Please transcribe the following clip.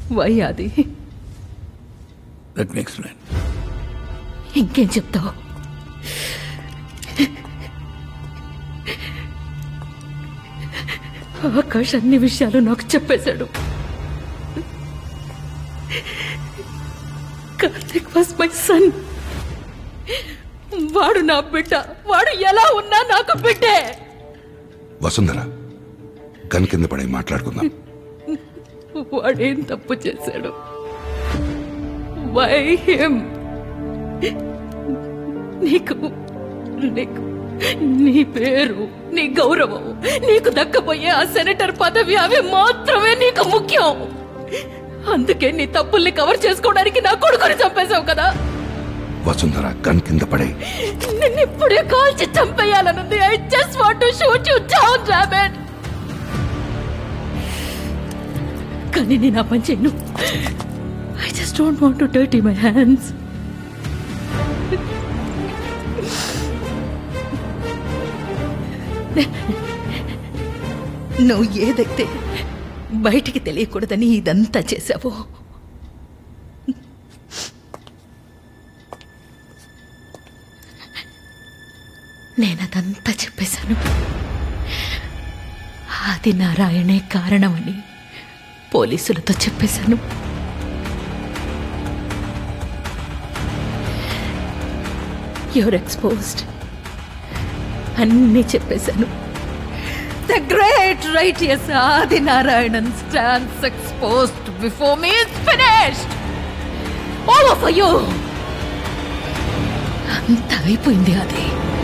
Why అది? Let me explain. ఇంకేం చెప్తావు? ఆకాష్ అన్ని విషయాలు నాకు చెప్పేశాడు. Karthik was my son. వాడు నా బిడ్డ. వాడు ఎలా ఉన్నా నాకు బిడ్డే. వసుంధర, గన్ కింద పడి మాట్లాడుకుందాం. వాడేం తప్పు చేశాడు? Why him? నీకు నీకు నీ పేరు, నీ గౌరవం, నీకు దక్కబోయే ఆ సెనేటర్ పదవి, అవి మాత్రమే నీకు ముఖ్యం. అందుకే నీ తప్పుల్ని కవర్ చేసుకోవడానికి నా కొడుకుని చంపేశావు కదా. వసుంధర, గన్ కింద పడే. నిన్ను ఇప్పుడే కాల్చి చంపేయాలనుంది. I just want to shoot you down, damn it. కానీ నేను ఆ పని చేయను. I just don't want to dirty my hands. నువ్వు ఏదైతే బయటికి తెలియకూడదని ఇదంతా చేశావో, నేనదంతా చెప్పేశాను. ఆది నారాయణే కారణమని పోలీసులతో చెప్పేశాను. You're exposed. అన్నీ చెప్పేశాను. The great righteous Adi Narayanan stands exposed before me. It's finished. All of you. అంత అయిపోయింది అది.